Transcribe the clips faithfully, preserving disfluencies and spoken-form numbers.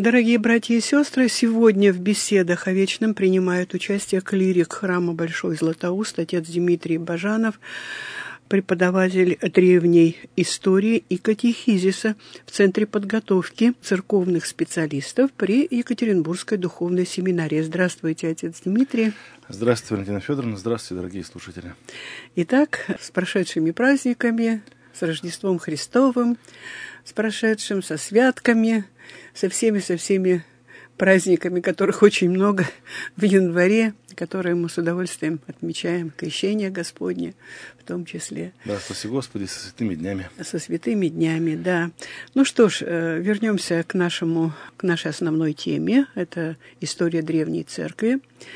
Дорогие братья и сестры, сегодня в беседах о вечном принимает участие клирик храма Большой Златоуст, отец Дмитрий Бажанов, преподаватель древней истории и катехизиса в Центре подготовки церковных специалистов при Екатеринбургской духовной семинарии. Здравствуйте, отец Дмитрий. Здравствуйте, Валентина Федоровна. Здравствуйте, дорогие слушатели. Итак, с прошедшими праздниками, с Рождеством Христовым, с прошедшим, со святками, со всеми, со всеми праздниками, которых очень много в январе, которые мы с удовольствием отмечаем, крещение Господне в том числе. Да, спасибо Господи, со святыми днями. Со святыми днями, да. Ну что ж, вернемся к нашему, к нашей основной теме. Это история древней церкви.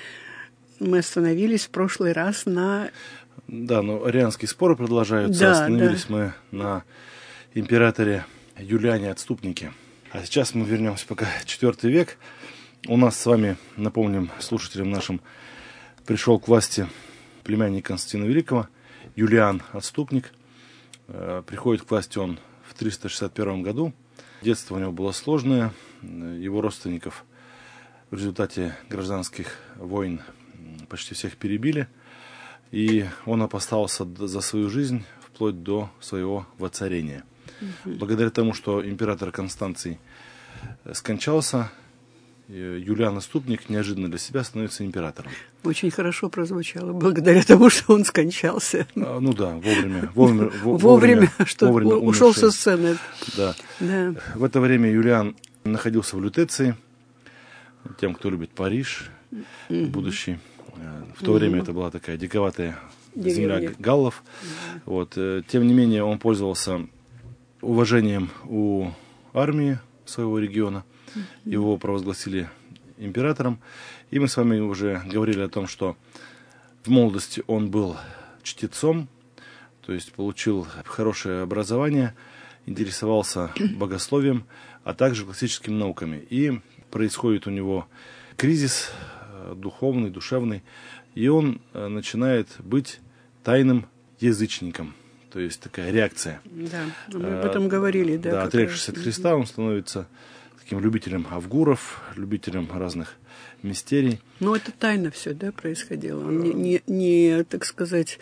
Мы остановились в прошлый раз на... Да, но арианские споры продолжаются. Да, Остановились да. мы на императоре Юлиане Отступнике. А сейчас мы вернемся пока в четвёртый век. У нас с вами, напомним слушателям нашим, пришел к власти племянник Константина Великого, Юлиан Отступник. Приходит к власти он в триста шестьдесят первом году. Детство у него было сложное. Его родственников в результате гражданских войн почти всех перебили. И он опасался за свою жизнь вплоть до своего воцарения. Угу. Благодаря тому, что император Констанций скончался, Юлиан Отступник неожиданно для себя становится императором. Очень хорошо прозвучало, благодаря тому, что он скончался. А, ну да, вовремя. Вовремя, вовремя, вовремя что вовремя ушел со сцены. Да. Да. В это время Юлиан находился в Лютеции. Тем, кто любит Париж, угу. будущий. В то угу. время это была такая диковатая земля Деревня. галлов. Угу. Вот. Тем не менее, он пользовался уважением у армии своего региона. Его провозгласили императором. И мы с вами уже говорили о том, что в молодости он был чтецом, то есть получил хорошее образование, интересовался богословием, а также классическими науками. И происходит у него кризис духовный, душевный, и он начинает быть тайным язычником. То есть такая реакция. Да, мы об этом говорили. Да, да отрекшись от Христа, он становится таким любителем авгуров, любителем разных мистерий. Ну, это тайно все, да, происходило. Он не, не, не, так сказать,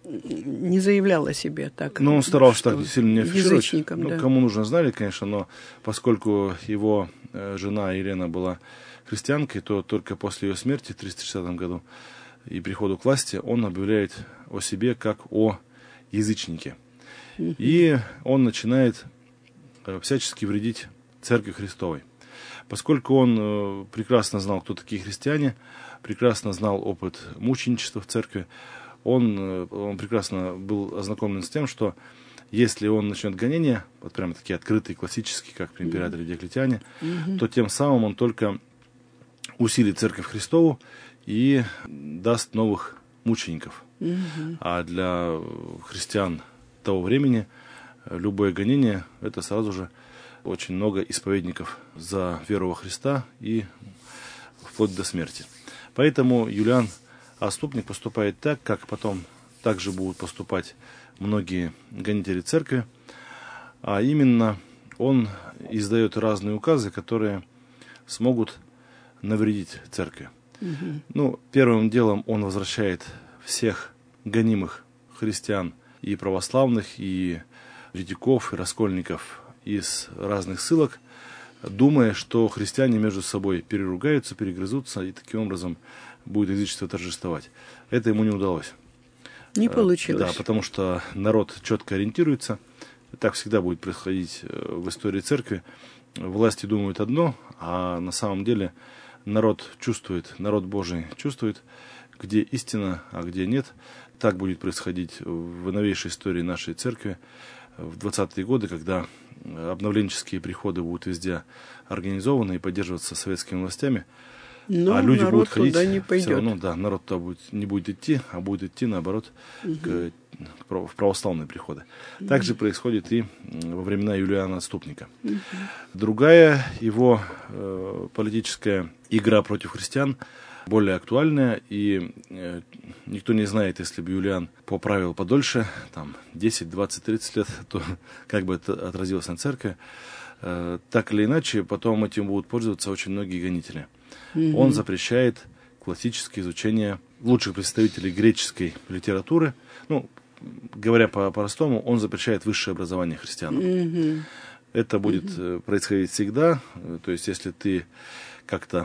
не заявлял о себе так. Ну, он старался так сильно не афишировать. Язычником, ну, да. Кому нужно, знали, конечно, но поскольку его жена Елена была христианкой, то только после ее смерти в триста шестидесятом году и приходу к власти он объявляет о себе как о язычнике. Mm-hmm. И он начинает всячески вредить Церкви Христовой. Поскольку он э, прекрасно знал, кто такие христиане, прекрасно знал опыт мученичества в церкви, он, э, он прекрасно был ознакомлен с тем, что если он начнет гонения, вот прямо такие открытые, классические, как при императоре Диоклетиане, mm-hmm. то тем самым он только усилит Церковь Христову и даст новых мучеников. Mm-hmm. А для христиан того времени любое гонение — это сразу же очень много исповедников за веру во Христа и вплоть до смерти. Поэтому Юлиан Отступник поступает так, как потом также будут поступать многие гонители церкви, а именно он издает разные указы, которые смогут навредить церкви. Угу. Ну, первым делом он возвращает всех гонимых христиан, и православных, и еретиков, и раскольников из разных ссылок, думая, что христиане между собой переругаются, перегрызутся, и таким образом будет язычество торжествовать. Это ему не удалось. Не получилось. Да, потому что народ четко ориентируется. Так всегда будет происходить в истории церкви. Власти думают одно, а на самом деле народ чувствует, народ Божий чувствует, где истина, а где нет. Так будет происходить в новейшей истории нашей церкви в двадцатые годы, когда обновленческие приходы будут везде организованы и поддерживаться советскими властями. Но а люди народ будут ходить, туда не пойдет. Все равно, да, народ туда будет, не будет идти, а будет идти, наоборот, угу. к, в православные приходы. Угу. Так же происходит и во времена Юлиана Отступника. Угу. Другая его э, политическая игра против христиан более актуальная, и э, никто не знает, если бы Юлиан поправил подольше, там, десять, двадцать, тридцать лет, то как бы это отразилось на церкви. э, так или иначе, потом этим будут пользоваться очень многие гонители. Mm-hmm. Он запрещает классическое изучение лучших представителей греческой литературы. Ну, говоря по-простому, он запрещает высшее образование христианам. Mm-hmm. Это будет mm-hmm. происходить всегда. То есть, если ты как-то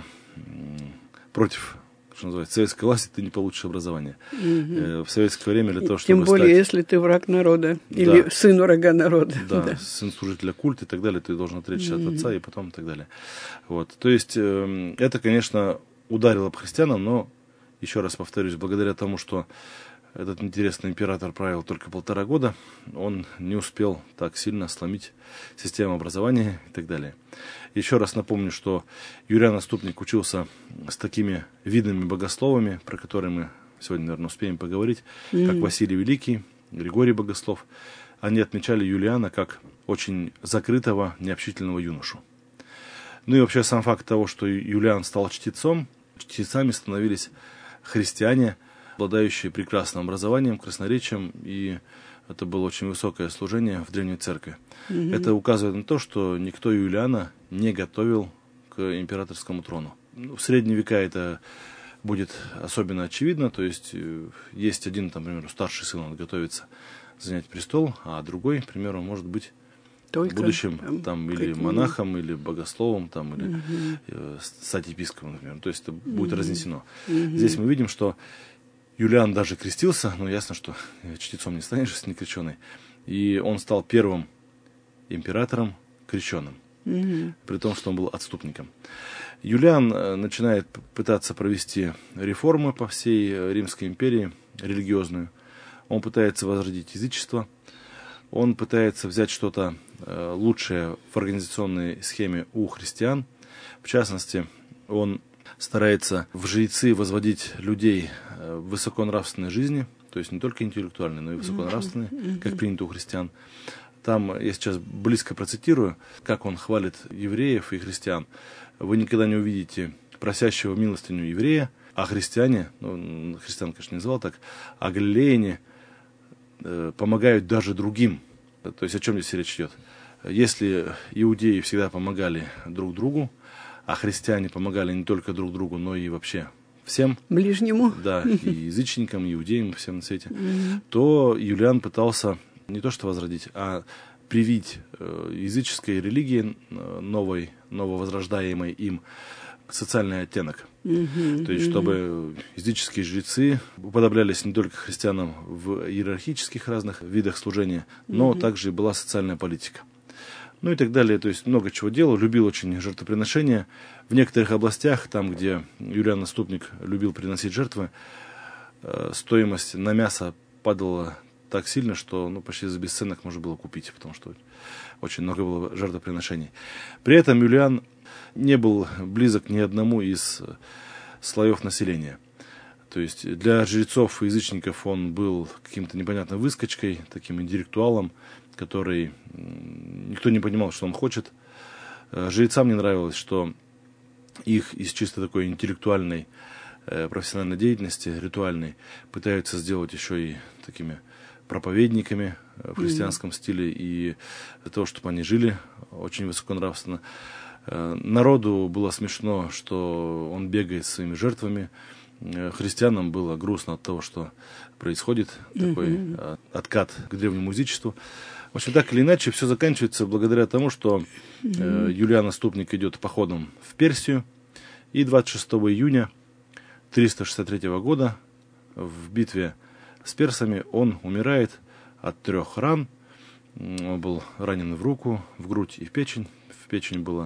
против, что называется, советской власти, ты не получишь образование. Mm-hmm. В советское время для того, чтобы Тем более, стать... если ты враг народа или да. сын врага народа. Да, да, сын служителя культа и так далее, ты должен отречься mm-hmm. от отца и потом и так далее. Вот. То есть, это, конечно, ударило по христианам, но, еще раз повторюсь, благодаря тому, что этот интересный император правил только полтора года, он не успел так сильно сломить систему образования и так далее. Еще раз напомню, что Юлиан Отступник учился с такими видными богословами, про которые мы сегодня, наверное, успеем поговорить, mm-hmm. как Василий Великий, Григорий Богослов. Они отмечали Юлиана как очень закрытого, необщительного юношу. Ну и вообще сам факт того, что Юлиан стал чтецом, чтецами становились христиане, обладающие прекрасным образованием, красноречием, и это было очень высокое служение в Древней Церкви. Mm-hmm. Это указывает на то, что никто Юлиана не готовил к императорскому трону. В средние века это будет особенно очевидно, то есть есть один, там, например, старший сын, он готовится занять престол, а другой, к примеру, может быть Только, в будущем там, там или монахом, или богословом, там, или mm-hmm. э, стать епископом, например. То есть это будет mm-hmm. разнесено. Mm-hmm. Здесь мы видим, что Юлиан даже крестился, но ясно, что чтецом не станешь, если не крещеный. И он стал первым императором крещенным, mm-hmm. при том, что он был отступником. Юлиан начинает пытаться провести реформы по всей Римской империи, религиозную. Он пытается возродить язычество. Он пытается взять что-то лучшее в организационной схеме у христиан. В частности, он старается в жрецы возводить людей в высоконравственной жизни, то есть не только интеллектуальной, но и высоконравственной, mm-hmm. как принято у христиан. Там, я сейчас близко процитирую, как он хвалит евреев и христиан. Вы никогда не увидите просящего милостыню еврея, а христиане, ну, христиан, конечно, не называл так, а галилеяне э, помогают даже другим. То есть о чем здесь речь идет? Если иудеи всегда помогали друг другу, а христиане помогали не только друг другу, но и вообще всем. Ближнему. Да, и язычникам, и иудеям, и всем на свете. Mm-hmm. То Юлиан пытался не то что возродить, а привить э, языческой религии, э, новой, нововозрождаемой им, социальный оттенок. Mm-hmm. То есть, чтобы языческие жрецы уподоблялись не только христианам в иерархических разных видах служения, но mm-hmm. также и была социальная политика. Ну и так далее, то есть много чего делал, любил очень жертвоприношения. В некоторых областях, там, где Юлиан Отступник любил приносить жертвы, э, стоимость на мясо падала так сильно, что ну, почти за бесценок можно было купить, потому что очень много было жертвоприношений. При этом Юлиан не был близок ни одному из слоев населения. То есть для жрецов и язычников он был каким-то непонятным выскочкой, таким интеллектуалом, который никто не понимал, что он хочет. Жрецам не нравилось, что их из чисто такой интеллектуальной профессиональной деятельности, ритуальной, пытаются сделать еще и такими проповедниками в христианском mm-hmm. стиле, и для того, чтобы они жили очень высоконравственно. Народу было смешно, что он бегает с своими жертвами. Христианам было грустно от того, что происходит, mm-hmm. такой откат к древнему язычеству. В общем, так или иначе, все заканчивается благодаря тому, что mm-hmm. Юлиан Отступник идет походом в Персию, и двадцать шестого июня триста шестьдесят третьего года в битве с персами он умирает от трех ран. Он был ранен в руку, в грудь и в печень. В печени было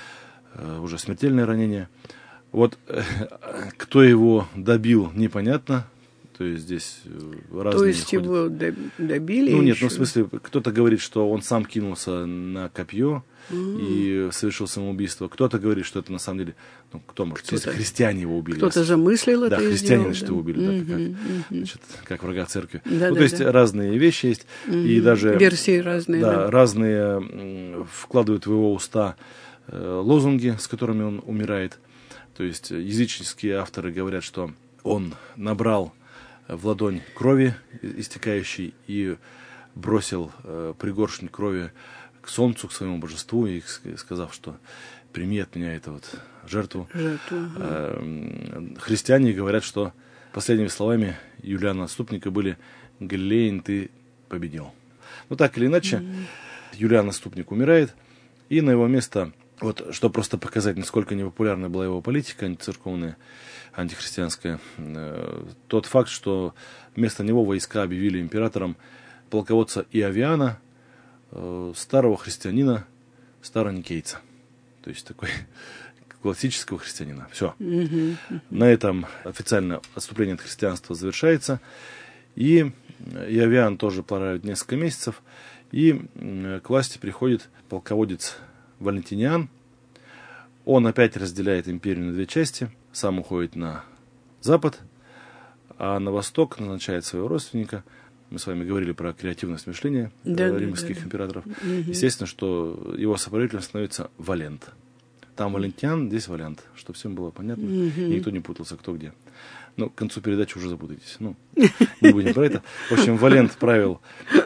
э, уже смертельное ранение. Вот э, кто его добил, непонятно. То есть здесь разные То есть ходят. Его добили? Ну нет, еще? ну в смысле, кто-то говорит, что он сам кинулся на копье Mm. и совершил самоубийство. Кто-то говорит, что это на самом деле, ну кто может, кто-то, христиане его убили. Кто-то замыслил это. Да, и христиане, сделал, значит, да. его убили, Mm-hmm, да, как, mm-hmm. значит, как врага церкви. Да, ну, да, то есть да. разные вещи есть, mm-hmm. и даже версии разные. Да, да. разные м, вкладывают в его уста э, лозунги, с которыми он умирает. То есть языческие авторы говорят, что он набрал в ладонь крови истекающей и бросил э, пригоршню крови к солнцу, к своему божеству, и сказав, что прими от меня эту вот жертву. Жертву. Ага. Христиане говорят, что последними словами Юлиана Отступника были «Галилеян, ты победил». Ну, так или иначе, mm-hmm. Юлиан Отступник умирает, и на его место, вот, чтобы просто показать, насколько непопулярна была его политика антицерковная, антихристианская, тот факт, что вместо него войска объявили императором полководца Иовиана, старого христианина, староникейца. То есть такой классического христианина. Все. Mm-hmm. На этом официально отступление от христианства завершается. И Иовиан тоже правит несколько месяцев. И к власти приходит полководец Валентиниан. Он опять разделяет империю на две части. Сам уходит на запад, а на восток назначает своего родственника. Мы с вами говорили про креативность мышления да, римских да, да. императоров. Угу. Естественно, что его соправителем становится Валент. Там Валентиан, здесь Валент, чтобы всем было понятно. Угу. И никто не путался, кто где. Ну, к концу передачи уже запутаетесь. Ну, не будем про это. В общем, Валент правил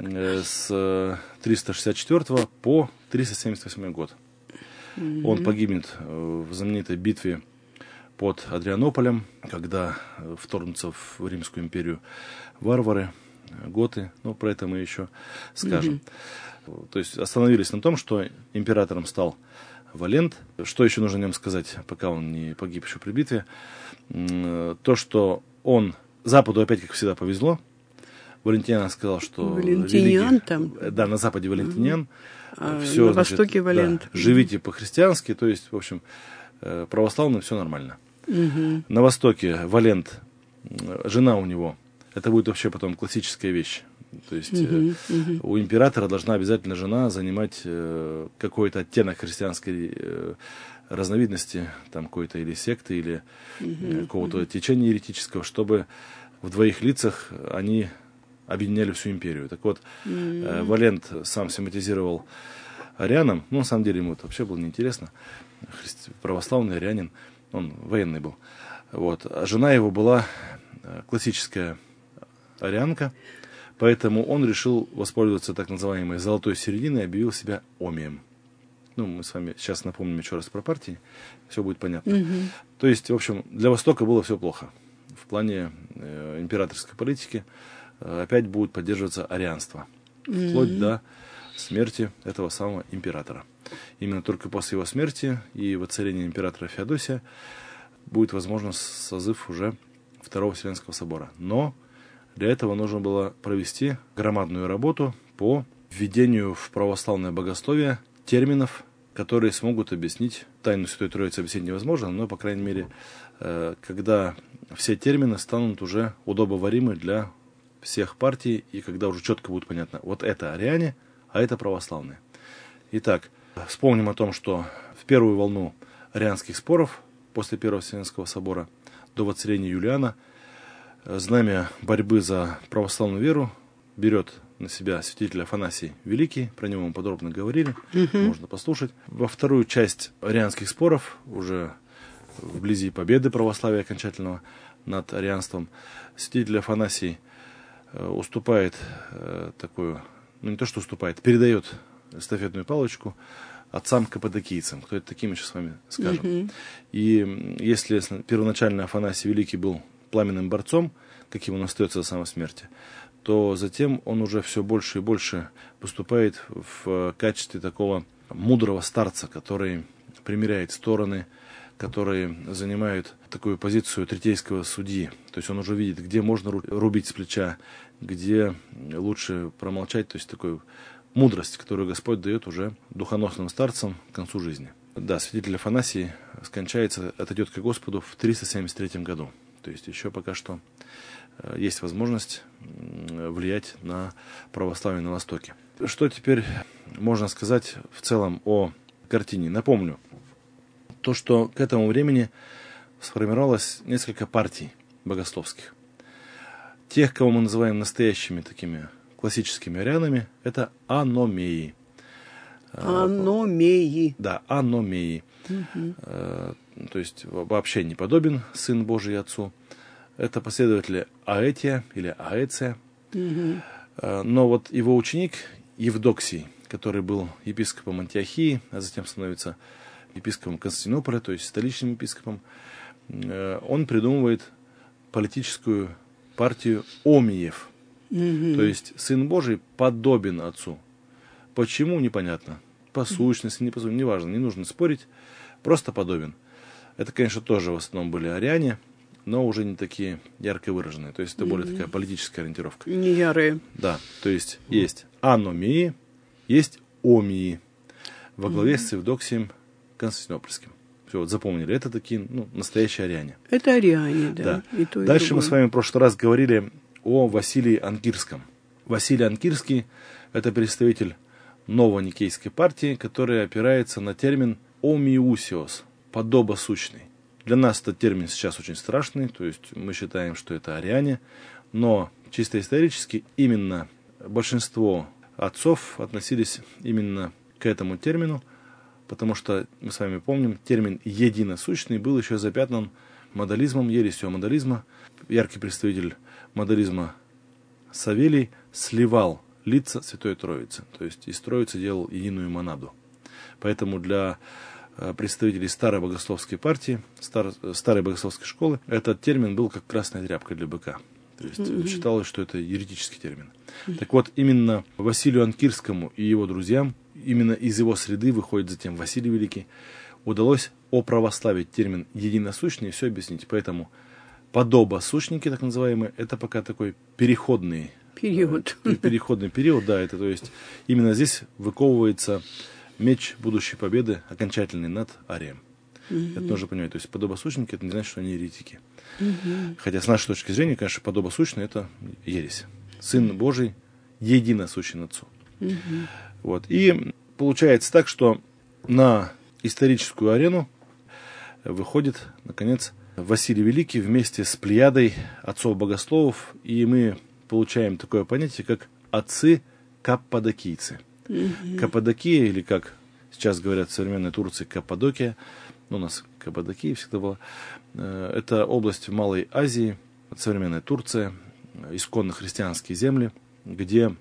с триста шестьдесят четвёртого по триста семьдесят восьмой год. Угу. Он погибнет в знаменитой битве под Адрианополем, когда вторгнутся в Римскую империю варвары, готы, ну, про это мы еще скажем. Mm-hmm. То есть остановились на том, что императором стал Валент. Что еще нужно о нем сказать, пока он не погиб еще при битве? То, что он... Западу опять, как всегда, повезло. Валентиниан сказал, что... Валентиниан религия, там? Да, на Западе Валентиниан. А все, на значит, Востоке Валент. Да, живите по-христиански, то есть, в общем, православно все нормально. Mm-hmm. На Востоке Валент, жена у него... Это будет вообще потом классическая вещь. То есть uh-huh, uh-huh. у императора должна обязательно жена занимать э, какой-то оттенок христианской э, разновидности, там какой-то или секты, или uh-huh, какого-то uh-huh. течения еретического, чтобы в двоих лицах они объединяли всю империю. Так вот, uh-huh. э, Валент сам симпатизировал арианам, ну, на самом деле ему это вообще было неинтересно, Христи... православный арианин, он военный был. Вот. А жена его была классическая арианка, поэтому он решил воспользоваться так называемой золотой серединой и объявил себя омием. Ну, мы с вами сейчас напомним еще раз про партии, все будет понятно. Mm-hmm. То есть, в общем, для Востока было все плохо. В плане э, императорской политики э, опять будет поддерживаться арианство. Mm-hmm. Вплоть до смерти этого самого императора. Именно только после его смерти и воцарения императора Феодосия будет возможен созыв уже Второго Вселенского собора. Но для этого нужно было провести громадную работу по введению в православное богословие терминов, которые смогут объяснить тайну Святой Троицы. Объяснить невозможно, но, по крайней мере, когда все термины станут уже удобоваримы для всех партий, и когда уже четко будет понятно, вот это ариане, а это православные. Итак, вспомним о том, что в первую волну арианских споров после Первого Вселенского собора до воцарения Юлиана знамя борьбы за православную веру берет на себя святитель Афанасий Великий, про него мы подробно говорили, uh-huh. можно послушать. Во вторую часть арианских споров, уже вблизи победы православия окончательного над арианством, святитель Афанасий уступает такую, ну не то что уступает, передает эстафетную палочку отцам каппадокийцам. Кто это такие, мы сейчас с вами скажем. Uh-huh. И если первоначально Афанасий Великий был пламенным борцом, каким он остается до самой смерти, то затем он уже все больше и больше поступает в качестве такого мудрого старца, который примиряет стороны, который занимает такую позицию третейского судьи. То есть он уже видит, где можно рубить с плеча, где лучше промолчать. То есть такую мудрость, которую Господь дает уже духоносным старцам к концу жизни. Да, святитель Афанасий скончается, отойдет к Господу в триста семьдесят третьем году. То есть еще пока что есть возможность влиять на православие на Востоке. Что теперь можно сказать в целом о картине? Напомню, то, что к этому времени сформировалось несколько партий богословских. Тех, кого мы называем настоящими такими классическими арианами, это аномеи. Аномеи. Да, аномеи. Угу. То есть вообще не подобен Сын Божий Отцу. Это последователи Аэтия или Аэция. Угу. Но вот его ученик Евдоксий, который был епископом Антиохии, а затем становится епископом Константинополя, то есть столичным епископом, он придумывает политическую партию омиев. Mm-hmm. То есть Сын Божий подобен Отцу. Почему, непонятно. По сущности, не по сущности, неважно, не нужно спорить, просто подобен. Это, конечно, тоже в основном были ариане, но уже не такие ярко выраженные. То есть это mm-hmm. более такая политическая ориентировка. Не ярые. Да, то есть mm-hmm. есть аномии, есть омии во главе mm-hmm. с Евдоксием Константинопольским. Все, вот запомнили, это такие ну, настоящие ариане. Это ариане, да. да. И то, и Дальше другое. Мы с вами в прошлый раз говорили о Василии Анкирском. Василий Анкирский – это представитель новоникейской партии, которая опирается на термин «омиусиос» – «подобосущный». Для нас этот термин сейчас очень страшный, то есть мы считаем, что это ариане, но чисто исторически именно большинство отцов относились именно к этому термину, потому что, мы с вами помним, термин «единосущный» был еще запятнан модализмом, ересью модализма. Яркий представитель модализма Савелий сливал лица Святой Троицы, то есть из Троицы делал единую монаду. Поэтому для представителей старой богословской партии, стар, старой богословской школы, этот термин был как красная тряпка для быка. То есть mm-hmm. считалось, что это еретический термин. Mm-hmm. Так вот, именно Василию Анкирскому и его друзьям, именно из его среды выходит затем Василий Великий, удалось оправославить термин «единосущный» и все объяснить. Поэтому подобосущники, так называемые, это пока такой переходный период. Э, переходный период, да, это то есть именно здесь выковывается меч будущей победы окончательный над Арием. Mm-hmm. Это нужно понимать. То есть подобосущники, это не значит, что они еретики. Mm-hmm. Хотя с нашей точки зрения, конечно, подобосущный это ересь. Сын Божий единосущен Отцу. Mm-hmm. Вот. И получается так, что на историческую арену выходит, наконец, Василий Великий вместе с плеядой отцов-богословов, и мы получаем такое понятие, как отцы-каппадокийцы. Mm-hmm. Каппадокия, или как сейчас говорят в современной Турции, Каппадокия, ну, у нас Каппадокия всегда была, это область в Малой Азии, современная Турция, исконно христианские земли, где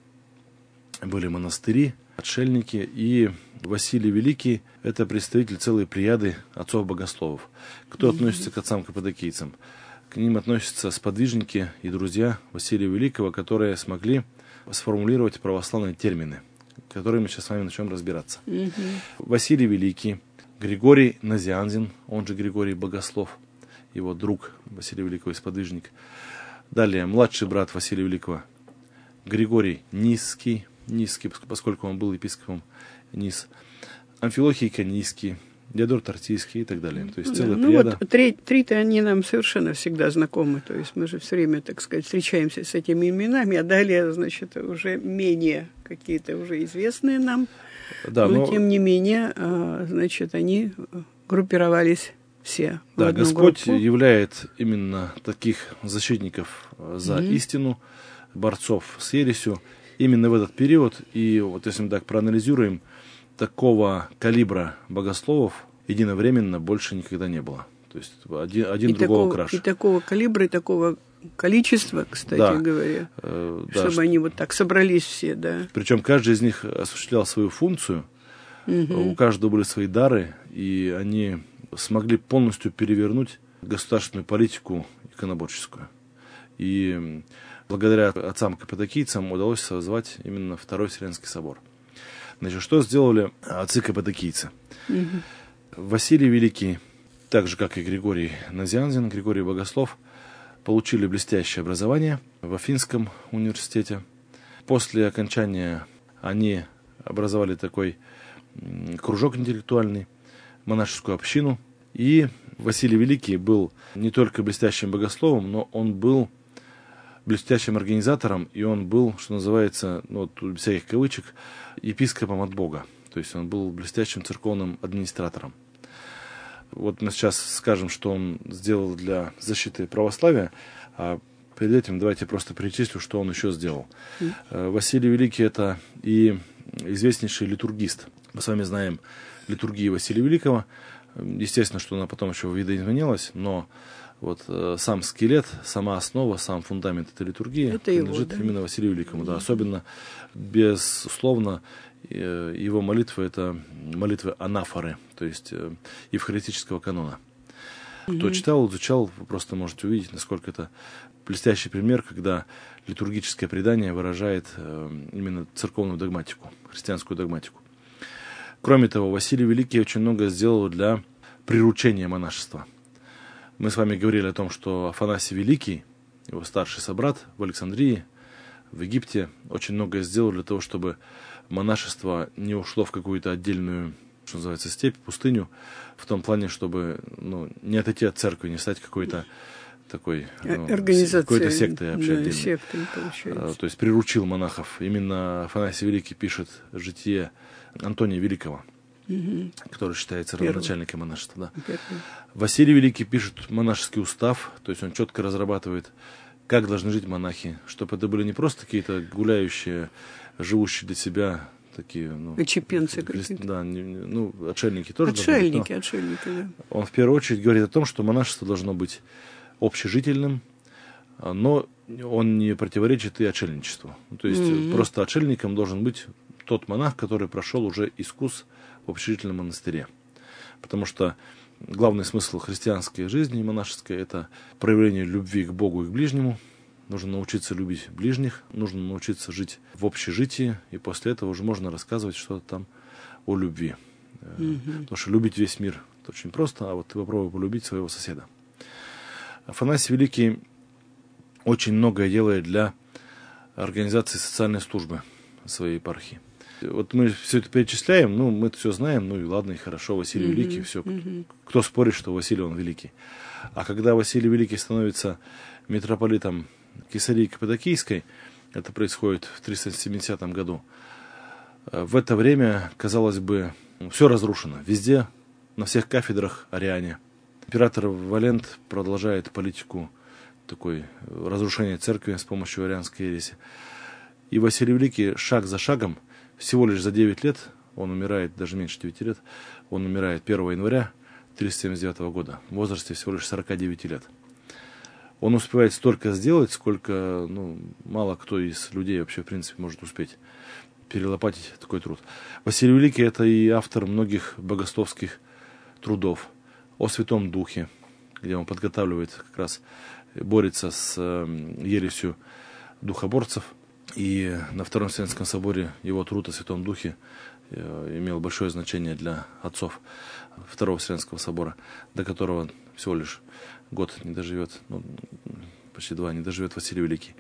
были монастыри, отшельники, и Василий Великий – это представитель целой плеяды отцов-богословов. Кто mm-hmm. относится к отцам-каппадокийцам? К ним относятся сподвижники и друзья Василия Великого, которые смогли сформулировать православные термины, которые мы сейчас с вами начнем разбираться. Mm-hmm. Василий Великий, Григорий Назианзин, он же Григорий Богослов, его друг Василия Великого и сподвижник. Далее, младший брат Василия Великого, Григорий Низкий, Низкий, поскольку он был епископом Низ, Амфилохий Канийский, Диодор Тартийский и так далее. То есть целая ну плеяда. Вот три, три-то они нам совершенно всегда знакомы. То есть мы же все время, так сказать, встречаемся с этими именами, а далее, значит, уже менее какие-то уже известные нам. Да, но, но тем не менее, значит, они группировались все. Да, Господь группу. Являет именно таких защитников за mm-hmm. истину, борцов с ересью, именно в этот период. И вот если мы так проанализируем, такого калибра богословов единовременно больше никогда не было. То есть один, один другого такого, краше. И такого калибра, и такого количества, кстати да. говоря, э, да, чтобы что... они вот так собрались все, да. Причем каждый из них осуществлял свою функцию, угу. у каждого были свои дары, и они смогли полностью перевернуть государственную политику иконоборческую. И благодаря отцам-каппадокийцам удалось созвать именно Второй Вселенский собор. Значит, что сделали отцы-каппадокийцы? Угу. Василий Великий, так же, как и Григорий Назианзин, Григорий Богослов, получили блестящее образование в Афинском университете. После окончания они образовали такой кружок интеллектуальный, монашескую общину. И Василий Великий был не только блестящим богословом, но он был блестящим организатором, и он был, что называется, ну, вот, без всяких кавычек, епископом от Бога. То есть он был блестящим церковным администратором. Вот мы сейчас скажем, что он сделал для защиты православия, а перед этим давайте просто перечислю, что он еще сделал. Mm. Василий Великий – это и известнейший литургист. Мы с вами знаем литургию Василия Великого. Естественно, что она потом еще видоизменилась, но вот э, сам скелет, сама основа, сам фундамент этой литургии это принадлежит его, да? именно Василию Великому. Да. Особенно, безусловно, э, его молитвы — это молитвы анафоры, то есть э, евхаристического канона. Mm-hmm. Кто читал, изучал, вы просто можете увидеть, насколько это блестящий пример, когда литургическое предание выражает э, именно церковную догматику, христианскую догматику. Кроме того, Василий Великий очень много сделал для приручения монашества. Мы с вами говорили о том, что Афанасий Великий, его старший собрат в Александрии, в Египте, очень многое сделал для того, чтобы монашество не ушло в какую-то отдельную, что называется, степь, пустыню, в том плане, чтобы ну, не отойти от церкви, не стать какой-то такой, ну, какой-то сектой вообще да, отдельной. Сектой, получается. То есть приручил монахов. Именно Афанасий Великий пишет житие Антония Великого, угу. который считается родоначальником монашества. Да. Василий Великий пишет монашеский устав, то есть он четко разрабатывает, как должны жить монахи, чтобы это были не просто какие-то гуляющие, живущие для себя такие, ну, отщепенцы какие-то. Да, не, ну, отшельники тоже. Отшельники, быть, отшельники, да. Он в первую очередь говорит о том, что монашество должно быть общежительным, но он не противоречит и отшельничеству. То есть mm-hmm. просто отшельником должен быть тот монах, который прошел уже искус в общежительном монастыре. Потому что главный смысл христианской жизни монашеской — это проявление любви к Богу и к ближнему. Нужно научиться любить ближних, нужно научиться жить в общежитии, и после этого уже можно рассказывать что-то там о любви. Mm-hmm. Потому что любить весь мир — это очень просто, а вот ты попробуй полюбить своего соседа. Афанасий Великий очень многое делает для организации социальной службы своей епархии. Вот мы все это перечисляем, ну, мы это все знаем, ну и ладно, и хорошо, Василий mm-hmm. Великий, все. Mm-hmm. Кто спорит, что Василий он великий? А когда Василий Великий становится митрополитом Кесарии Каппадокийской, это происходит в триста семидесятом году, в это время, казалось бы, все разрушено. Везде, на всех кафедрах ариане. Император Валент продолжает политику такой разрушения церкви с помощью арианской ереси. И Василий Великий шаг за шагом, всего лишь за девять лет, он умирает, даже меньше девяти лет, он умирает первого января триста семьдесят девятого года, в возрасте всего лишь сорока девяти лет. Он успевает столько сделать, сколько ну, мало кто из людей вообще, в принципе, может успеть перелопатить такой труд. Василий Великий — это и автор многих богословских трудов о Святом Духе, где он подготавливает, как раз борется с ересью духоборцев. И на Втором Вселенском соборе его труд о Святом Духе имел большое значение для отцов Второго Вселенского собора, до которого всего лишь год не доживет, ну, почти два не доживет Василий Великий.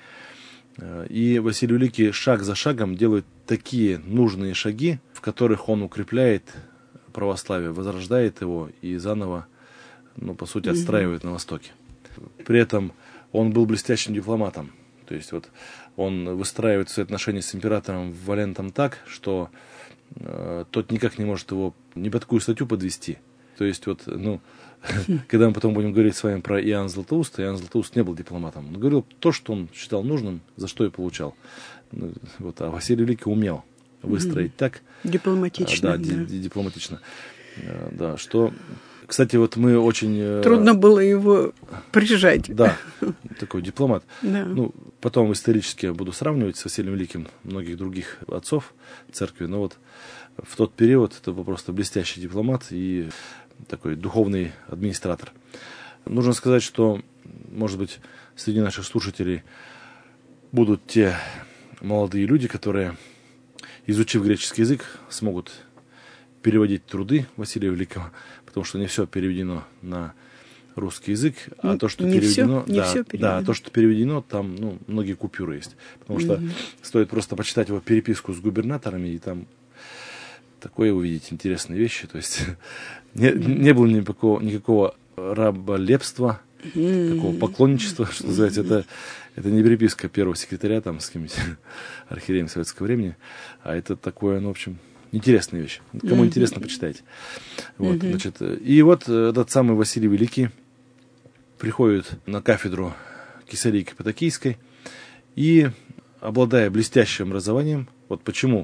И Василий Великий шаг за шагом делает такие нужные шаги, в которых он укрепляет православие, возрождает его и заново, ну, по сути, отстраивает mm-hmm. на Востоке. При этом он был блестящим дипломатом. То есть вот он выстраивает свои отношения с императором Валентом так, что э, тот никак не может его ни под какую статью подвести. То есть вот, ну, когда мы потом будем говорить с вами про Иоанна Златоуста, Иоанн Златоуст не был дипломатом. Он говорил то, что он считал нужным, за что и получал. Вот, а Василий Великий умел выстроить mm-hmm. так. Дипломатично. Да, да. Ди- дипломатично. Да, что... Кстати, вот мы очень... Трудно было его прижать. Да, такой дипломат. Да. Ну, потом исторически я буду сравнивать с Василием Великим многих других отцов церкви, но вот в тот период это был просто блестящий дипломат и такой духовный администратор. Нужно сказать, что, может быть, среди наших слушателей будут те молодые люди, которые, изучив греческий язык, смогут переводить труды Василия Великого, потому что не все переведено на русский язык, а то, что не переведено, все, не да, все переведено. да, то, что переведено, там, ну, многие купюры есть, потому что mm-hmm. стоит просто почитать его переписку с губернаторами, и там такое увидеть интересные вещи, то есть не, mm-hmm. не было никакого, никакого раболепства, mm-hmm. такого поклонничества, что называется, это, это не переписка первого секретаря там с каким-нибудь архиереем советского времени, а это такое, ну, в общем, интересная вещь. Кому mm-hmm. интересно, почитайте. Вот, mm-hmm. значит, и вот этот самый Василий Великий приходит на кафедру Кесарии Каппадокийской и, обладая блестящим образованием, вот почему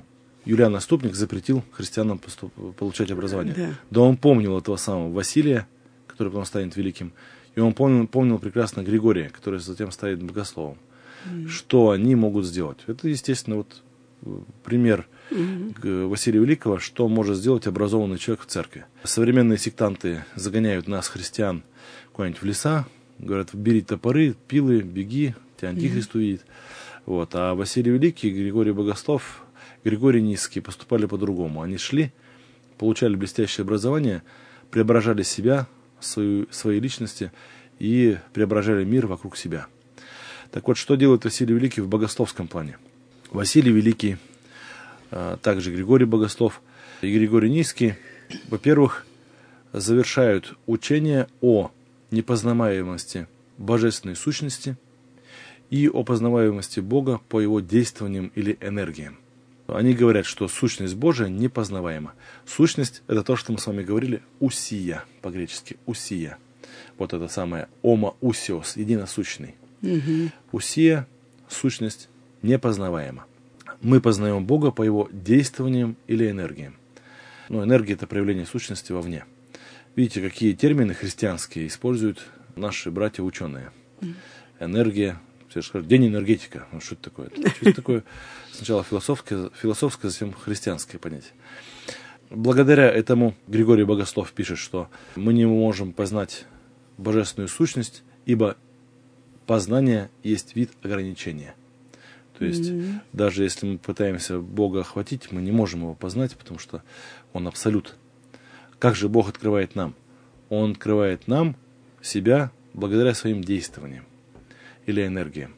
Юлиан Наступник запретил христианам поступ, получать образование. Да. Да он помнил этого самого Василия, который потом станет великим, и он помнил, помнил прекрасно Григория, который затем станет богословом. Mm. Что они могут сделать? Это, естественно, вот пример mm-hmm. Василия Великого, что может сделать образованный человек в церкви. Современные сектанты загоняют нас, христиан, куда-нибудь в леса, говорят, бери топоры, пилы, беги, тебя антихрист увидит. Вот. А Василий Великий, Григорий Богослов, Григорий Низкий поступали по-другому. Они шли, получали блестящее образование, преображали себя, свою, свои личности и преображали мир вокруг себя. Так вот, что делает Василий Великий в богословском плане? Василий Великий, а также Григорий Богослов и Григорий Низкий, во-первых, завершают учение о непознаваемости божественной сущности и о познаваемости Бога по его действованиям или энергиям. Они говорят, что сущность Божия непознаваема. Сущность – это то, что мы с вами говорили, усия, по-гречески, усия. Вот это самое омоусиос, единосущный. Угу. Усия, сущность, непознаваема. Мы познаем Бога по его действованиям или энергиям. Но энергия – это проявление сущности вовне. Видите, какие термины христианские используют наши братья-ученые. Энергия, все же скажут, день энергетика. Ну, что это такое? Что это такое? Сначала философское, философское, затем христианское понятие. Благодаря этому Григорий Богослов пишет, что мы не можем познать божественную сущность, ибо познание есть вид ограничения. То есть, mm-hmm. даже если мы пытаемся Бога охватить, мы не можем его познать, потому что он абсолют. Как же Бог открывает нам? Он открывает нам себя благодаря своим действованиям или энергиям.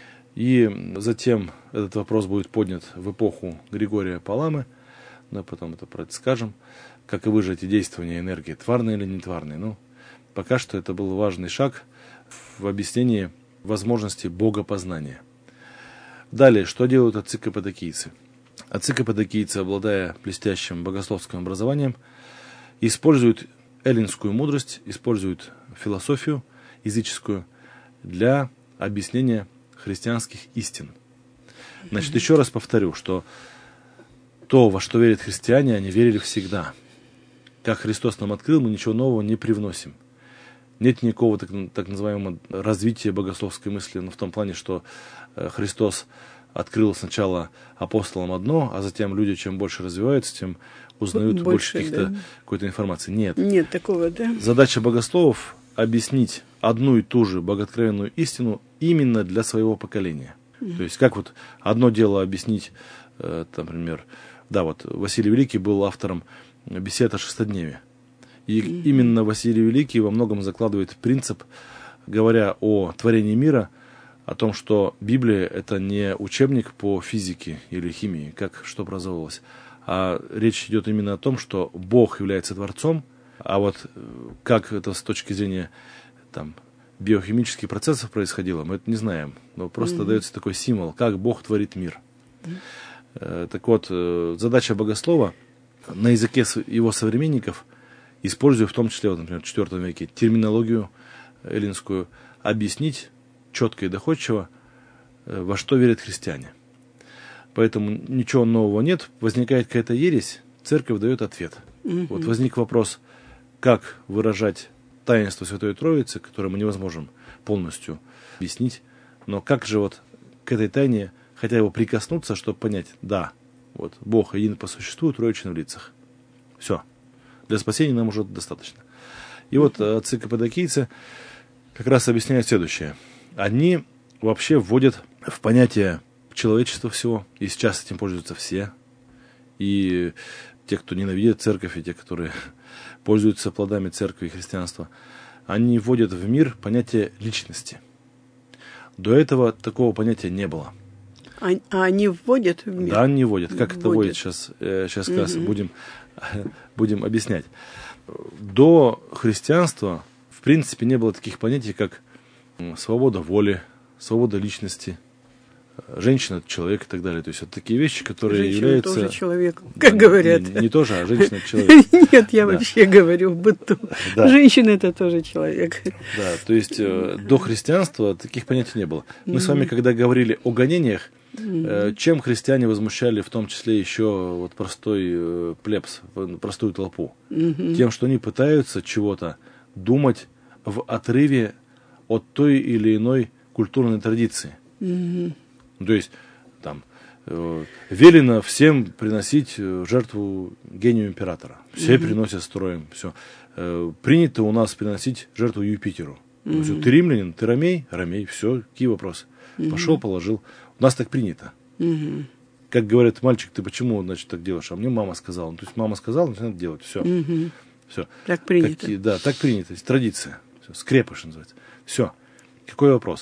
И затем этот вопрос будет поднят в эпоху Григория Паламы, но потом это про это скажем, как и выжать эти действия энергии, тварные или нетварные. Ну, пока что это был важный шаг в объяснении возможности богопознания. Далее, что делают отцы-каппадокийцы? Отцы-каппадокийцы, обладая блестящим богословским образованием, используют эллинскую мудрость, используют философию языческую для объяснения христианских истин. Значит, еще раз повторю, что то, во что верят христиане, они верили всегда. Как Христос нам открыл, мы ничего нового не привносим. Нет никакого так, так называемого развития богословской мысли, но в том плане, что Христос открыл сначала апостолам одно, а затем люди, чем больше развиваются, тем узнают больше, больше каких-то, да. какой-то информации. Нет. Нет такого, да. Задача богословов – объяснить одну и ту же богооткровенную истину именно для своего поколения. Mm-hmm. То есть, как вот одно дело объяснить, э, например, да, вот Василий Великий был автором бесед о шестодневе. И mm-hmm. именно Василий Великий во многом закладывает принцип, говоря о творении мира, о том, что Библия – это не учебник по физике или химии, как что образовалось, а речь идет именно о том, что Бог является Творцом, а вот как это с точки зрения там, биохимических процессов происходило, мы это не знаем. Но просто mm-hmm. дается такой символ, как Бог творит мир. Mm-hmm. Так вот, задача богослова на языке его современников, используя в том числе, вот, например, в четвёртом веке терминологию эллинскую, объяснить четко и доходчиво, во что верят христиане. Поэтому ничего нового нет. Возникает какая-то ересь, церковь дает ответ. Mm-hmm. Вот возник вопрос, как выражать таинство Святой Троицы, которое мы не можем полностью объяснить, но как же вот к этой тайне хотя бы прикоснуться, чтобы понять, да, вот Бог един по существу, троичен в лицах. Все. Для спасения нам уже достаточно. И mm-hmm. вот отцы каппадокийцы как раз объясняют следующее. Они вообще вводят в понятие человечества всего, и сейчас этим пользуются все, и те, кто ненавидит церковь, и те, которые пользуются плодами церкви и христианства, они вводят в мир понятие личности. До этого такого понятия не было. А, а они вводят в мир? Да, они вводят. Как вводят. Это вводят сейчас, сейчас как раз будем, будем объяснять. До христианства, в принципе, не было таких понятий, как свобода воли, свобода личности, женщина – это человек и так далее. То есть это такие вещи, которые женщина являются... Женщина тоже человек, как говорят. Не, не тоже, а женщина – это человек. Нет, я вообще говорю в быту. Женщина – это тоже человек. Да, то есть до христианства таких понятий не было. Мы с вами, когда говорили о гонениях, Mm-hmm. Чем христиане возмущали, в том числе еще вот простой плебс, простую толпу? Mm-hmm. Тем, что они пытаются чего-то думать в отрыве от той или иной культурной традиции. Mm-hmm. То есть, там, э, велено всем приносить жертву гению императора. Все mm-hmm. приносят строем. Все. Э, принято у нас приносить жертву Юпитеру. Mm-hmm. Все, ты римлянин, ты ромей? Ромей. Все, какие вопросы? Mm-hmm. Пошел, положил. У нас так принято. Mm-hmm. Как говорят, мальчик, ты почему, значит, так делаешь? А мне мама сказала. Ну, то есть мама сказала, значит, надо делать. Все. Mm-hmm. Все. Так принято. Какие, да, так принято. Традиция. Все. Скрепыш называется. Все. Какой вопрос?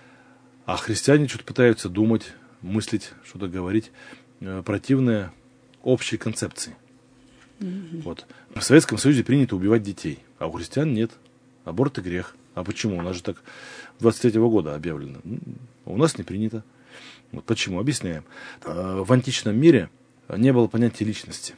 А христиане что-то пытаются думать, мыслить, что-то говорить, э, противное общей концепции. Mm-hmm. Вот. В Советском Союзе принято убивать детей, а у христиан нет. Аборт и грех. А почему? У нас же так двадцать третьего года объявлено. У нас не принято. Вот почему? Объясняем. В античном мире не было понятия личности.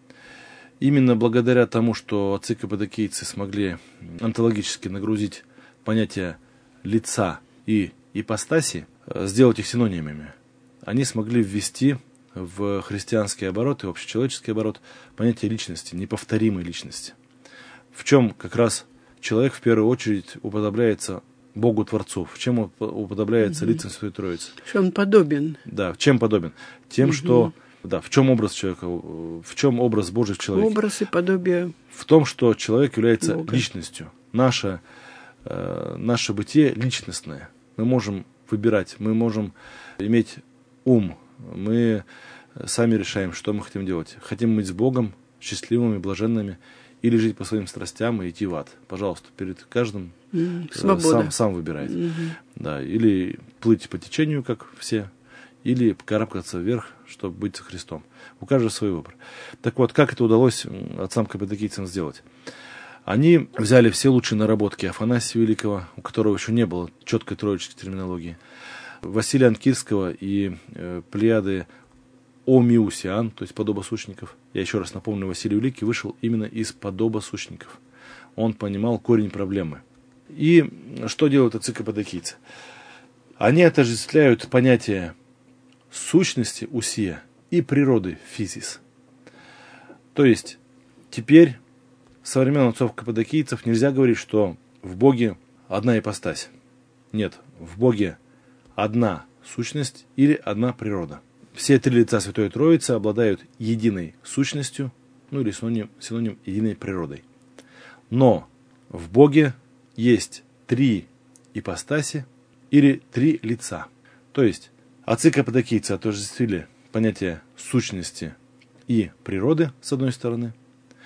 Именно благодаря тому, что отцы каппадокийцы смогли онтологически нагрузить понятие лица и ипостаси, сделать их синонимами, они смогли ввести в христианский оборот и общечеловеческий оборот понятие личности, неповторимой личности. В чем как раз человек в первую очередь уподобляется Богу Творцу, в чем уподобляется угу. лицам Святой Троицы. В чем он подобен? Да, в чем подобен? Тем, угу. что, да, в чем образ человека, в чем образ Божий в человеке? Образ и подобие. В том, что человек является Бога. Личностью. Наше, э, наше бытие личностное. Мы можем выбирать, мы можем иметь ум, мы сами решаем, что мы хотим делать. Хотим быть с Богом, счастливыми, блаженными, или жить по своим страстям и идти в ад. Пожалуйста, перед каждым mm, сам, сам выбирает. Mm-hmm. Да, или плыть по течению, как все, или карабкаться вверх, чтобы быть со Христом. У каждого свой выбор. Так вот, как это удалось отцам каппадокийцам сделать? Они взяли все лучшие наработки Афанасия Великого, у которого еще не было четкой троической терминологии, Василия Анкирского и э, плеяды омиусиан, то есть подобосущников. Я еще раз напомню, Василий Великий вышел именно из подобосущников. Он понимал корень проблемы. И что делают отцы каппадокийцы? Они отождествляют понятие сущности усия и природы физис. То есть теперь со времен отцов каппадокийцев нельзя говорить, что в Боге одна ипостась. Нет, в Боге одна сущность или одна природа. Все три лица Святой Троицы обладают единой сущностью, ну или синоним, синоним единой природой. Но в Боге есть три ипостаси или три лица. То есть отцы каппадокийцы отождествили понятие сущности и природы с одной стороны,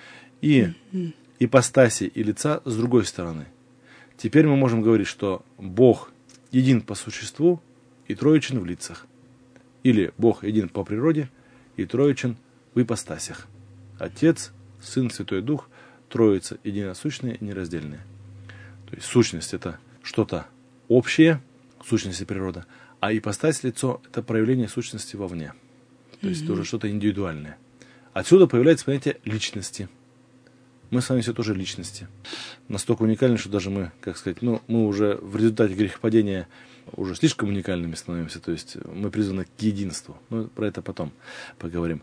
и ипостаси и лица с другой стороны. Теперь мы можем говорить, что Бог един по существу и троичен в лицах. Или Бог един по природе и троичен в ипостасях. Отец, Сын, Святой Дух, Троица единосущная и нераздельная. То есть сущность — это что-то общее, сущность и природа, а ипостась, лицо — это проявление сущности вовне. То есть mm-hmm. это уже что-то индивидуальное. Отсюда появляется понятие личности. Мы с вами все тоже личности. Настолько уникальны, что даже мы, как сказать, ну, мы уже в результате грехопадения уже слишком уникальными становимся. То есть мы призваны к единству. Ну, про это потом поговорим.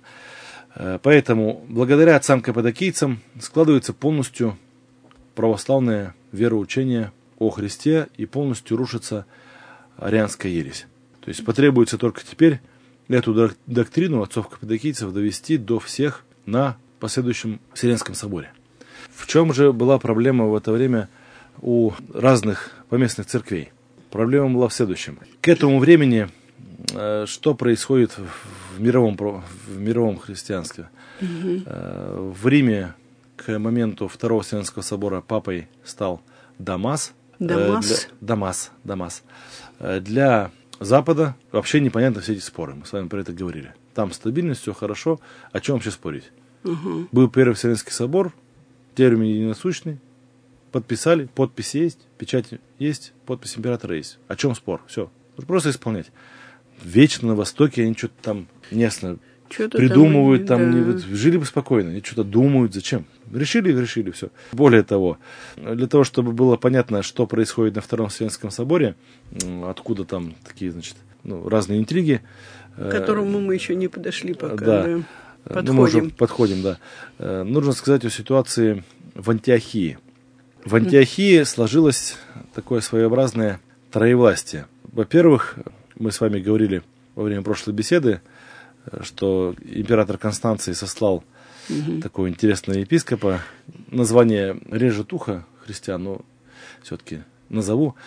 Поэтому благодаря отцам каппадокийцам складывается полностью православное вероучение о Христе и полностью рушится арианская ересь. То есть потребуется только теперь эту доктрину отцов каппадокийцев довести до всех на последующем Вселенском соборе. В чем же была проблема в это время у разных поместных церквей? Проблема была в следующем. К этому времени э, что происходит в мировом, в мировом христианстве? Mm-hmm. В Риме к моменту Второго Вселенского собора папой стал Дамас. Дамас? Э, для, Дамас, Дамас. Э, для Запада вообще непонятны все эти споры. Мы с вами про это говорили. Там стабильность, все хорошо. О чем вообще спорить? Uh-huh. Был Первый Вселенский собор, термин единосущный. Подписали, подпись есть, печать есть, подпись императора есть. О чем спор? Все. Просто исполнять. Вечно на Востоке они что-то там неясно. Что-то придумывают там, там, да. не, вот, жили бы спокойно, они что-то думают, зачем? Решили, решили, все. Более того, для того, чтобы было понятно, что происходит на Втором Вселенском соборе, откуда там такие, значит, ну, разные интриги. К которому мы еще не подошли пока, да. да. Подходим. Ну, мы уже подходим, да. Нужно сказать о ситуации в Антиохии. В Антиохии сложилось такое своеобразное троевластие. Во-первых, мы с вами говорили во время прошлой беседы, что император Констанций сослал угу. такого интересного епископа. Название режет ухо христиан, но все-таки назову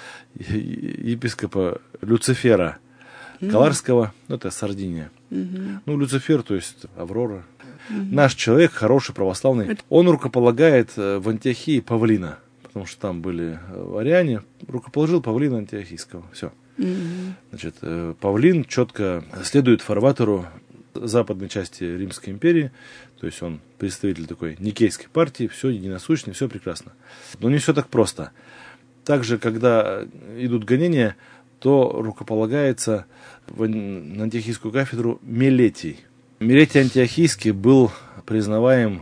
епископа Люцифера угу. Каларского, ну, это Сардиния. Угу. Ну, Люцифер, то есть Аврора. Угу. Наш человек, хороший, православный, это... он рукополагает в Антиохии Павлина, потому что там были ариане, рукоположил Павлина Антиохийского. Все. Mm-hmm. Значит, Павлин четко следует фарватеру западной части Римской империи, то есть он представитель такой никейской партии, все единосущно, все прекрасно. Но не все так просто. Также, когда идут гонения, то рукополагается в, на Антиохийскую кафедру Мелетий. Мелетий Антиохийский был признаваем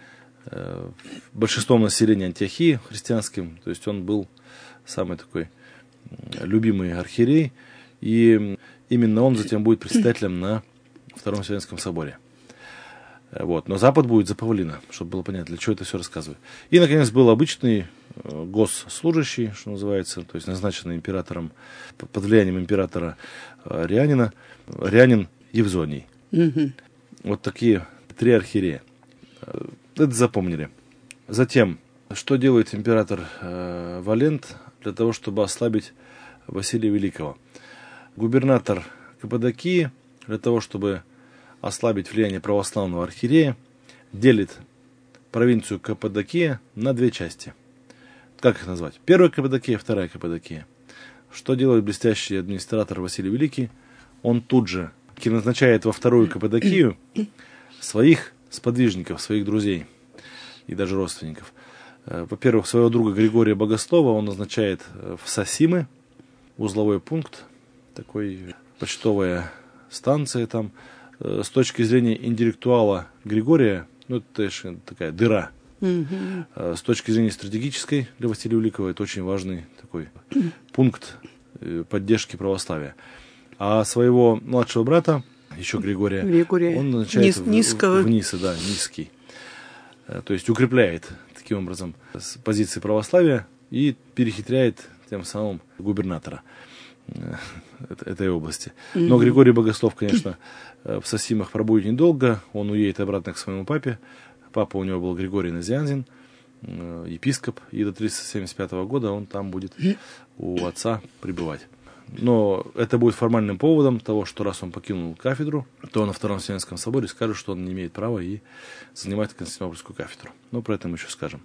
э, большинством населения Антиохии христианским, то есть он был самый такой любимый архиерей, и именно он затем будет председателем на Втором Вселенском соборе. Вот. Но Запад будет за Павлина, чтобы было понятно, для чего это все рассказываю. И, наконец, был обычный госслужащий, что называется, то есть назначенный императором, под влиянием императора Арианина, Арианин Евзоний. Mm-hmm. Вот такие три архиерея. Это запомнили. Затем, что делает император э, Валент для того, чтобы ослабить Василия Великого? Губернатор Каппадокии, для того, чтобы ослабить влияние православного архиерея, делит провинцию Каппадокия на две части. Как их назвать? Первая Каппадокия, вторая Каппадокия. Что делает блестящий администратор Василий Великий? Он тут же назначает во вторую Каппадокию своих сподвижников, своих друзей и даже родственников. Во-первых, своего друга Григория Богослова он назначает в Сосимы, узловой пункт, такой почтовая станция там. С точки зрения интеллектуала Григория, ну, это такая дыра. Mm-hmm. С точки зрения стратегической для Василия Великого это очень важный такой пункт поддержки православия. А своего младшего брата, еще Григория, Григория. он назначает Низ, в, низкого. вниз, да, низкий. То есть укрепляет таким образом позиции православия и перехитряет тем самым губернатора этой области. Mm-hmm. Но Григорий Богослов, конечно, в Сосимах пробудет недолго, он уедет обратно к своему папе. Папа у него был Григорий Назианзин, епископ, и до триста семьдесят пятого года он там будет у отца пребывать. Но это будет формальным поводом того, что раз он покинул кафедру, то на Втором Вселенском соборе скажут, что он не имеет права и занимать Константинопольскую кафедру. Но про это мы еще скажем.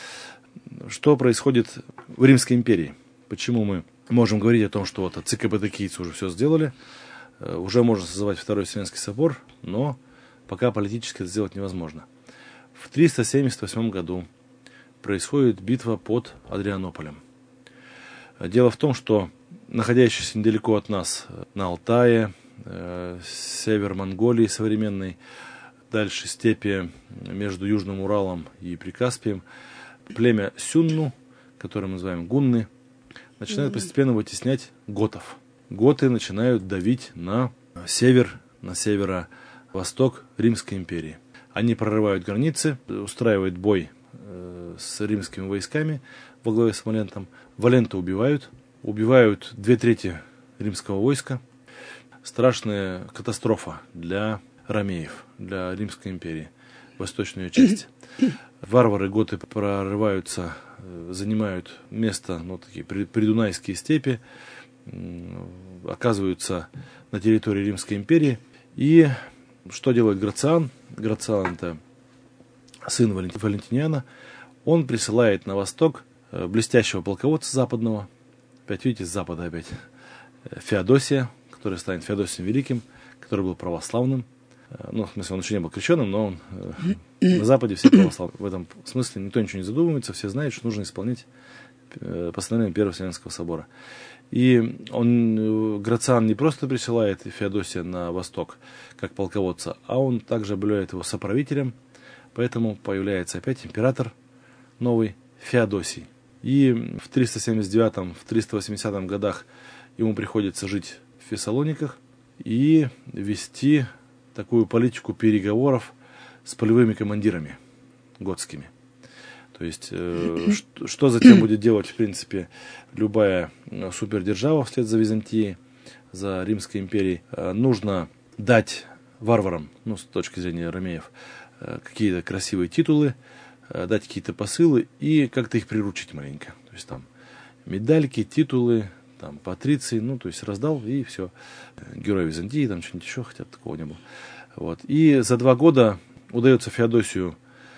Что происходит в Римской империи? Почему мы можем говорить о том, что вот отцы каппадокийцы уже все сделали, уже можно созывать Второй Вселенский собор, но пока политически это сделать невозможно. В триста семьдесят восьмом году происходит битва под Адрианополем. Дело в том, что находящийся недалеко от нас на Алтае, э, север Монголии современной, дальше степи между Южным Уралом и Прикаспием, племя Сюнну, которое мы называем гунны, начинает mm-hmm. постепенно вытеснять готов. Готы начинают давить на север, на северо-восток Римской империи. Они прорывают границы, устраивают бой э, с римскими войсками во главе с Валентом. Валента убивают, убивают две трети римского войска. Страшная катастрофа для ромеев, для Римской империи, восточной ее части. Варвары готы прорываются, занимают место, ну, такие придунайские степи, оказываются на территории Римской империи. И что делает Грациан? Грациан — это сын Валентиниана. Он присылает на восток блестящего полководца западного, опять видите, с запада опять, Феодосия, который станет Феодосием Великим, который был православным. Ну, в смысле, он еще не был крещенным, но он на Западе все православные. В этом смысле никто ничего не задумывается, все знают, что нужно исполнять постановлением Первого Вселенского собора. И он, Грациан не просто присылает Феодосия на восток, как полководца, а он также объявляет его соправителем, поэтому появляется опять император новый Феодосий. И в триста семьдесят девятом — триста восьмидесятом годах ему приходится жить в Фессалониках и вести такую политику переговоров с полевыми командирами готскими. То есть, э, что, что затем будет делать, в принципе, любая супердержава вслед за Византией, за Римской империей? Э, нужно дать варварам, ну, с точки зрения ромеев, э, какие-то красивые титулы, э, дать какие-то посылы и как-то их приручить маленько. То есть, там, медальки, титулы, там, патриции, ну, то есть, раздал, и все. Герой Византии, там, что-нибудь еще, хотя такого не было. Вот. И за два года удается Феодосию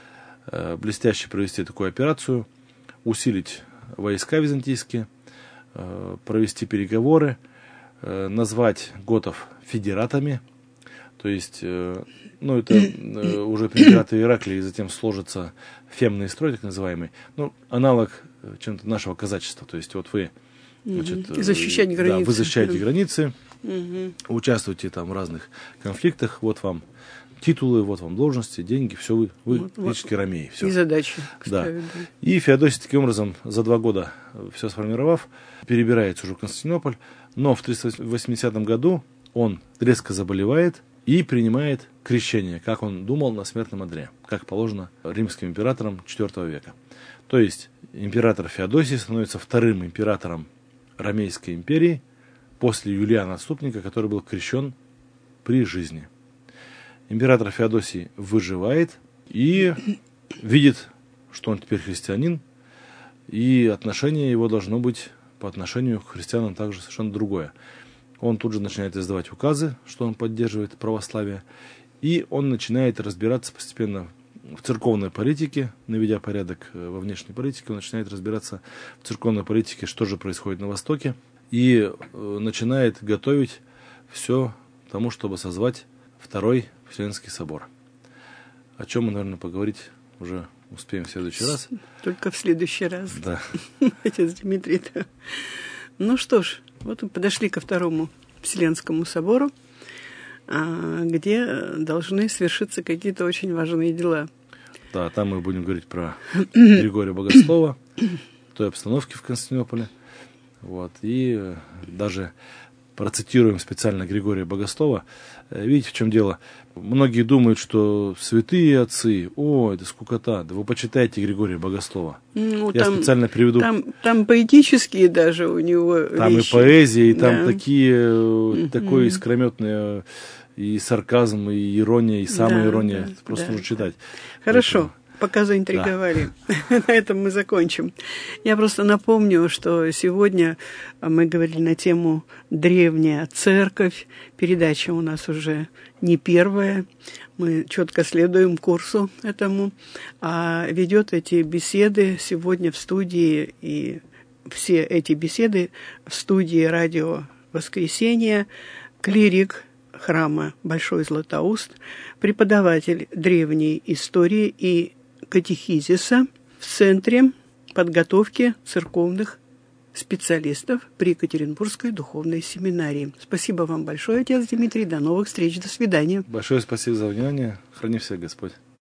блестяще провести такую операцию, усилить войска византийские, провести переговоры, назвать готов федератами, то есть, ну, это уже при императоре Ираклии затем сложится фемный строй, так называемый, ну, аналог чем-то нашего казачества, то есть, вот вы, значит, защищать границы. Да, вы защищаете границы, угу. участвуете там в разных конфликтах, вот вам титулы, вот вам должности, деньги, все вы, вы вот, фактически вот, ромеи. Все. И задачи. Да. Ставят, да. И Феодосий таким образом, за два года все сформировав, перебирается уже в Константинополь, но в триста восьмидесятом году он резко заболевает и принимает крещение, как он думал, на смертном одре, как положено римским императорам четвёртого века. То есть император Феодосий становится вторым императором Ромейской империи после Юлиана Отступника, который был крещен при жизни. Император Феодосий выживает и видит, что он теперь христианин, и отношение его должно быть по отношению к христианам также совершенно другое. Он тут же начинает издавать указы, что он поддерживает православие, и он начинает разбираться постепенно в церковной политике, наведя порядок во внешней политике, он начинает разбираться в церковной политике, что же происходит на Востоке, и начинает готовить все к тому, чтобы созвать Второй Вселенский собор. О чем мы, наверное, поговорить уже успеем в следующий раз. Только в следующий раз. Да. Отец Дмитрий. Да. Ну что ж, вот мы подошли ко Второму Вселенскому собору, где должны свершиться какие-то очень важные дела. Да, там мы будем говорить про Григория Богослова, той обстановке в Константинополе. Вот, и даже процитируем специально Григория Богослова. Видите, в чем дело? Многие думают, что святые отцы, о, это скукота. Да вы почитайте Григория Богослова. Ну, Я там, специально приведу... Там, там поэтические даже у него Там вещи. И поэзия, и там да. такие, Mm-hmm. такое искрометное и сарказм, и ирония, и самоирония. Да, да, Просто да, нужно читать. Хорошо. Поэтому... Пока заинтриговали. Да. На этом мы закончим. Я просто напомню, что сегодня мы говорили на тему «Древняя церковь». Передача у нас уже не первая. Мы четко следуем курсу этому. А ведет эти беседы сегодня в студии, и все эти беседы в студии радио «Воскресенье» клирик храма Большой Златоуст, преподаватель древней истории и катехизиса в Центре подготовки церковных специалистов при Екатеринбургской духовной семинарии. Спасибо вам большое, отец Дмитрий. До новых встреч. До свидания. Большое спасибо за внимание. Храни всех Господь.